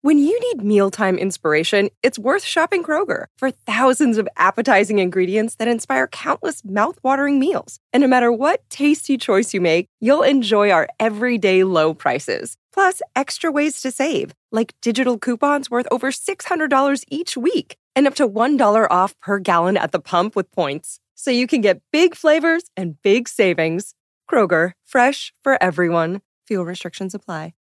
When you need mealtime inspiration, it's worth shopping Kroger for thousands of appetizing ingredients that inspire countless mouth-watering meals. And no matter what tasty choice you make, you'll enjoy our everyday low prices. Plus, extra ways to save, like digital coupons worth over $600 each week and up to $1 off per gallon at the pump with points. So you can get big flavors and big savings. Kroger, fresh for everyone. Fuel restrictions apply.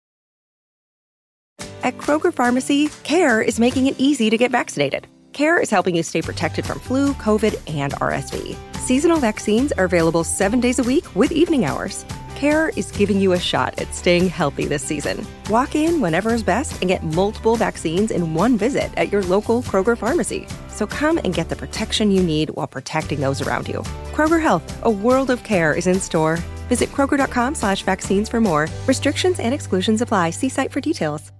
At Kroger Pharmacy, CARE is making it easy to get vaccinated. CARE is helping you stay protected from flu, COVID, and RSV. Seasonal vaccines are available 7 days a week with evening hours. CARE is giving you a shot at staying healthy this season. Walk in whenever is best and get multiple vaccines in one visit at your local Kroger Pharmacy. So come and get the protection you need while protecting those around you. Kroger Health, a world of care is in store. Visit Kroger.com/vaccines for more. Restrictions and exclusions apply. See site for details.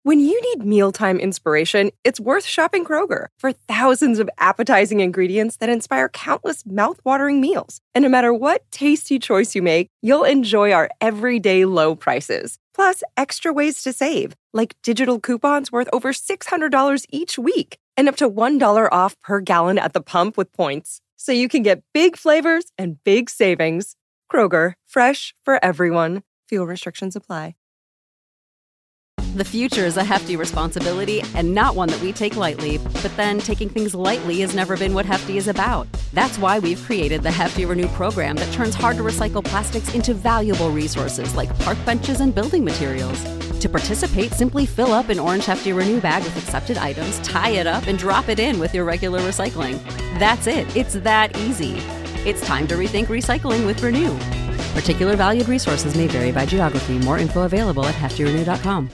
When you need mealtime inspiration, it's worth shopping Kroger for thousands of appetizing ingredients that inspire countless mouthwatering meals. And no matter what tasty choice you make, you'll enjoy our everyday low prices. Plus, extra ways to save, like digital coupons worth over $600 each week and up to $1 off per gallon at the pump with points. So you can get big flavors and big savings. Kroger, fresh for everyone. Fuel restrictions apply. The future is a hefty responsibility and not one that we take lightly. But then taking things lightly has never been what Hefty is about. That's why we've created the Hefty Renew program that turns hard-to-recycle plastics into valuable resources like park benches and building materials. To participate, simply fill up an orange Hefty Renew bag with accepted items, tie it up, and drop it in with your regular recycling. That's it. It's that easy. It's time to rethink recycling with Renew. Particular valued resources may vary by geography. More info available at heftyrenew.com.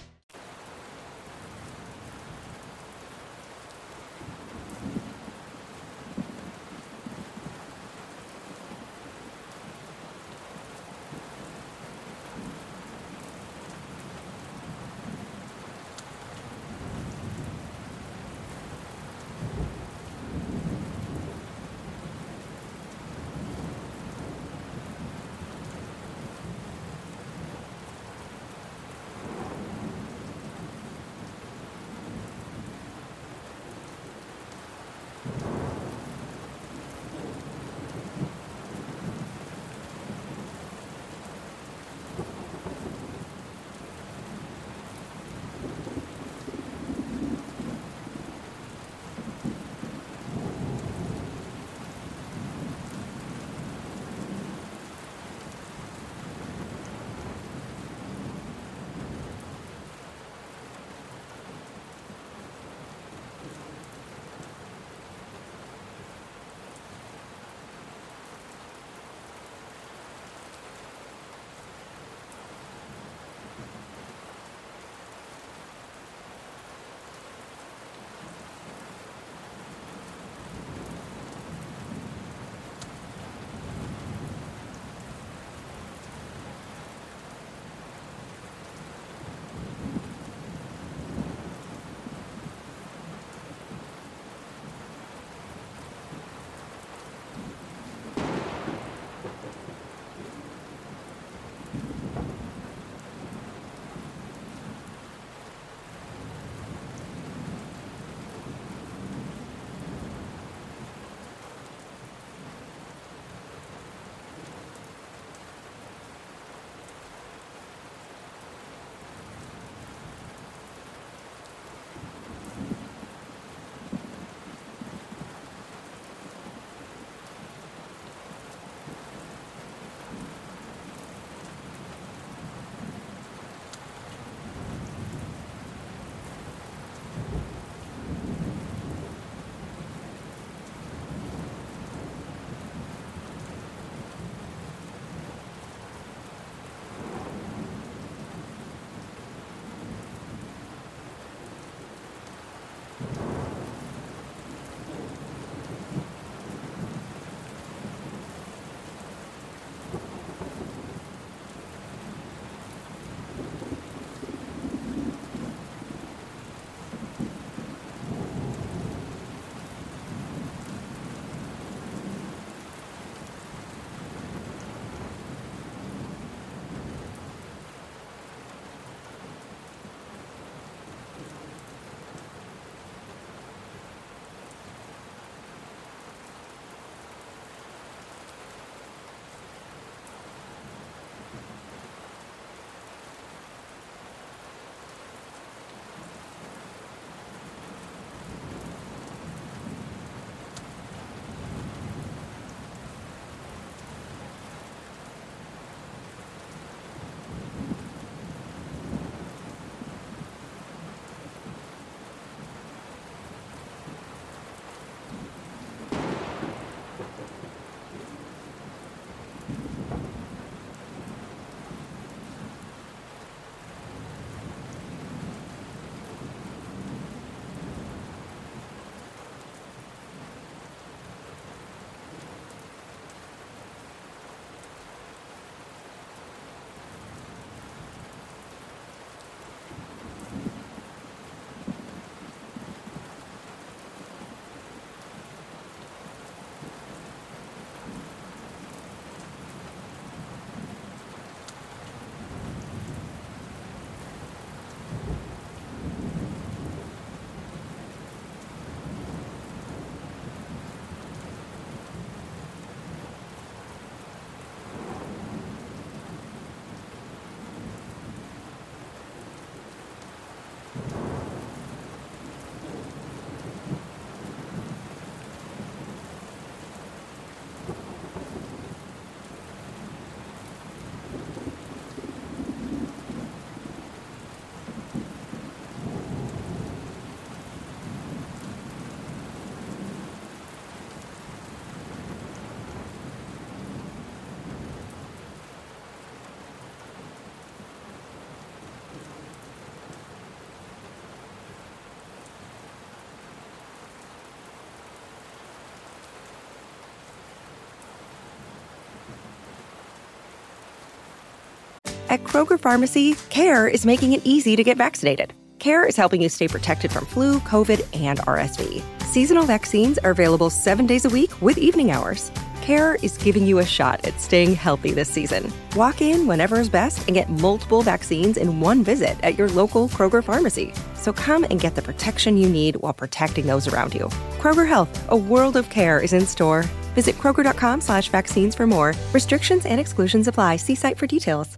At Kroger Pharmacy, CARE is making it easy to get vaccinated. CARE is helping you stay protected from flu, COVID, and RSV. Seasonal vaccines are available 7 days a week with evening hours. CARE is giving you a shot at staying healthy this season. Walk in whenever is best and get multiple vaccines in one visit at your local Kroger Pharmacy. So come and get the protection you need while protecting those around you. Kroger Health, a world of care is in store. Visit Kroger.com/vaccines for more. Restrictions and exclusions apply. See site for details.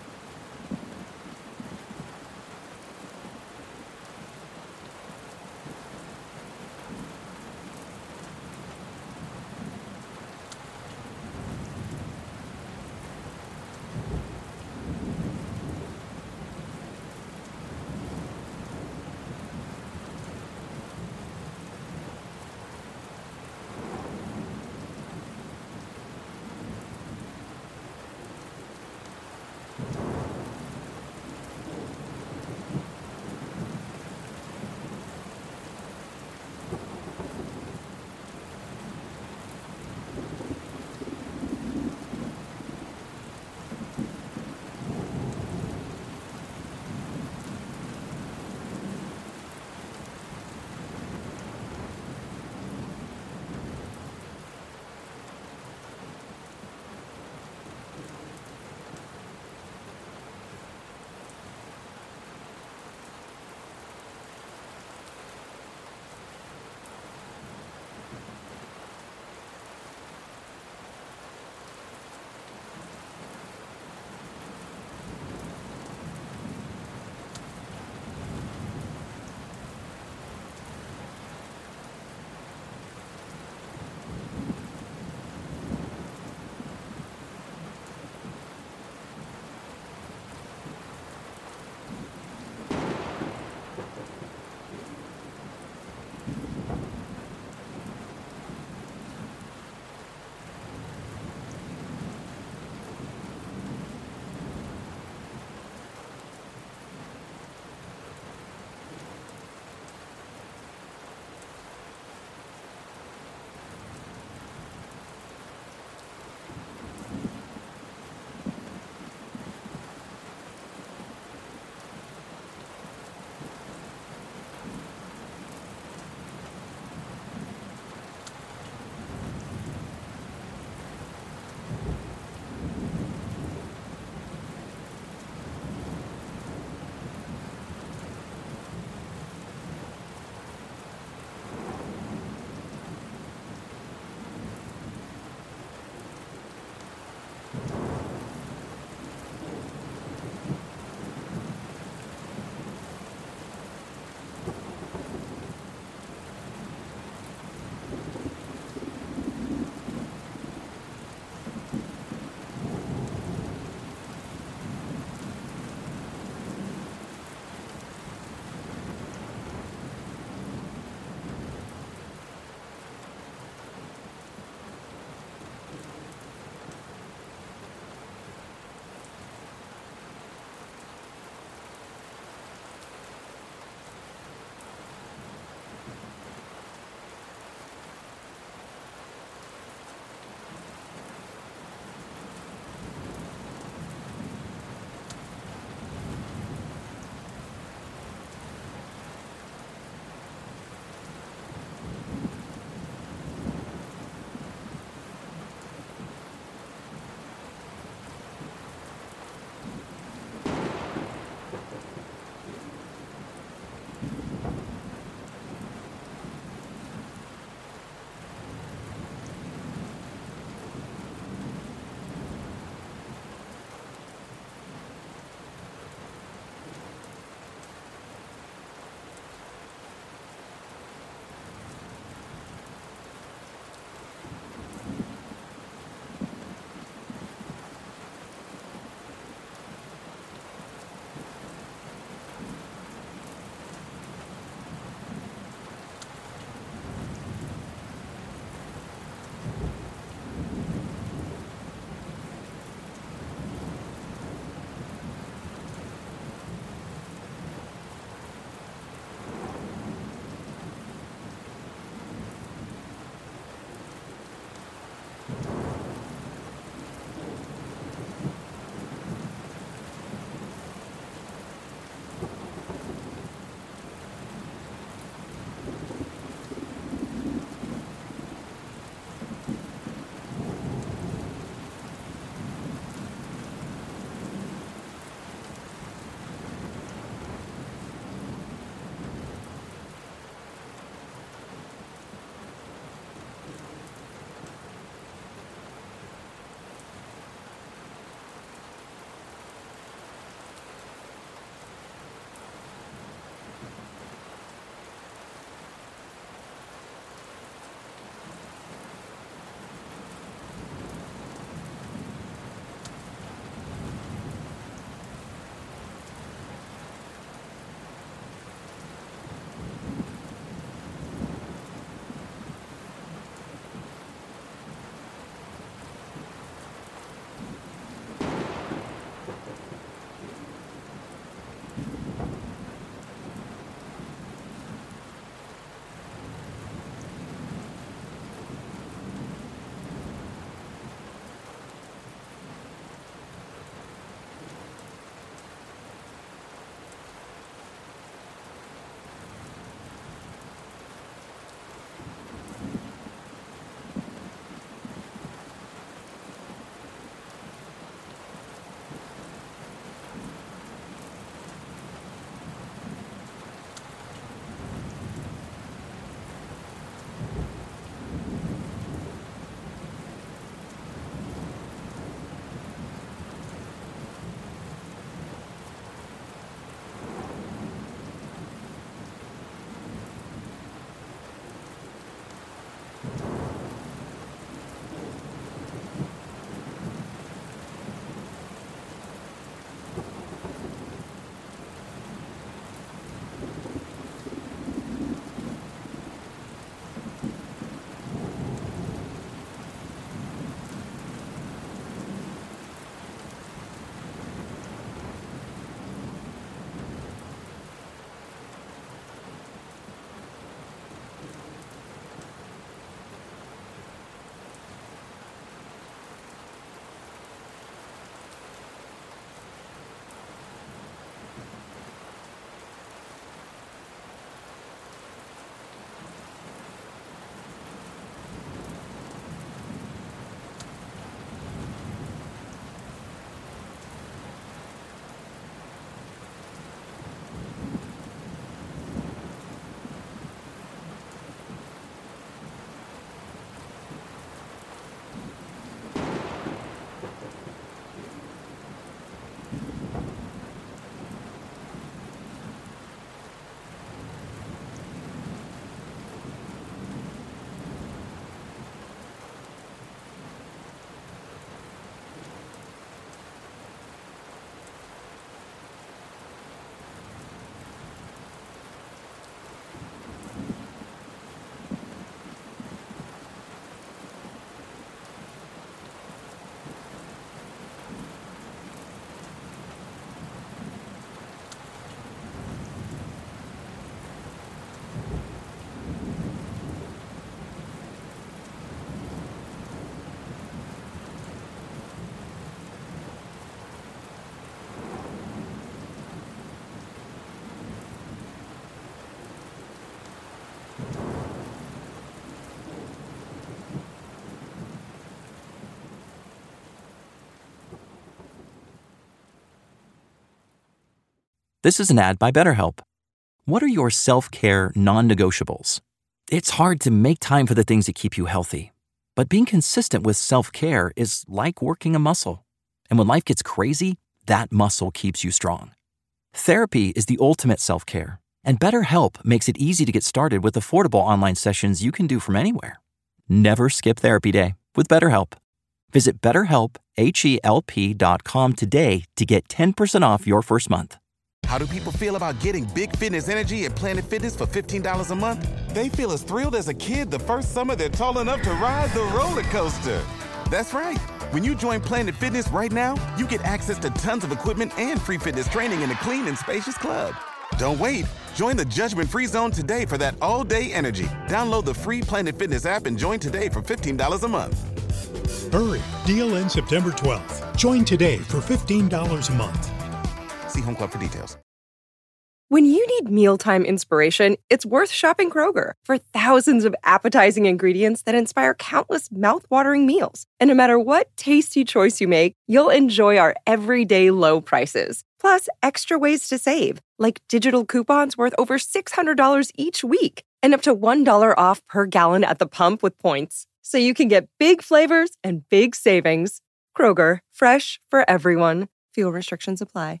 This is an ad by BetterHelp. What are your self-care non-negotiables? It's hard to make time for the things that keep you healthy. But being consistent with self-care is like working a muscle. And when life gets crazy, that muscle keeps you strong. Therapy is the ultimate self-care. And BetterHelp makes it easy to get started with affordable online sessions you can do from anywhere. Never skip therapy day with BetterHelp. Visit BetterHelp.com today to get 10% off your first month. How do people feel about getting Big Fitness Energy at Planet Fitness for $15 a month? They feel as thrilled as a kid the first summer they're tall enough to ride the roller coaster. That's right. When you join Planet Fitness right now, you get access to tons of equipment and free fitness training in a clean and spacious club. Don't wait. Join the judgment-free zone today for that all-day energy. Download the free Planet Fitness app and join today for $15 a month. Hurry. Deal ends September 12th. Join today for $15 a month. See Home Club for details. When you need mealtime inspiration, it's worth shopping Kroger for thousands of appetizing ingredients that inspire countless mouth-watering meals. And no matter what tasty choice you make, you'll enjoy our everyday low prices. Plus, extra ways to save, like digital coupons worth over $600 each week and up to $1 off per gallon at the pump with points. So you can get big flavors and big savings. Kroger, fresh for everyone. Fuel restrictions apply.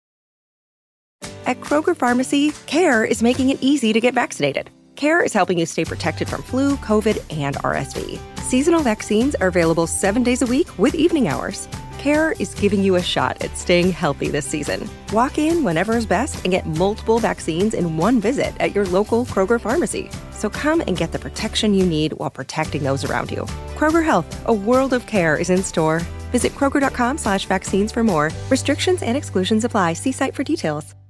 At Kroger Pharmacy, CARE is making it easy to get vaccinated. CARE is helping you stay protected from flu, COVID, and RSV. Seasonal vaccines are available 7 days a week with evening hours. CARE is giving you a shot at staying healthy this season. Walk in whenever is best and get multiple vaccines in one visit at your local Kroger Pharmacy. So come and get the protection you need while protecting those around you. Kroger Health, a world of care is in store. Visit Kroger.com/vaccines for more. Restrictions and exclusions apply. See site for details.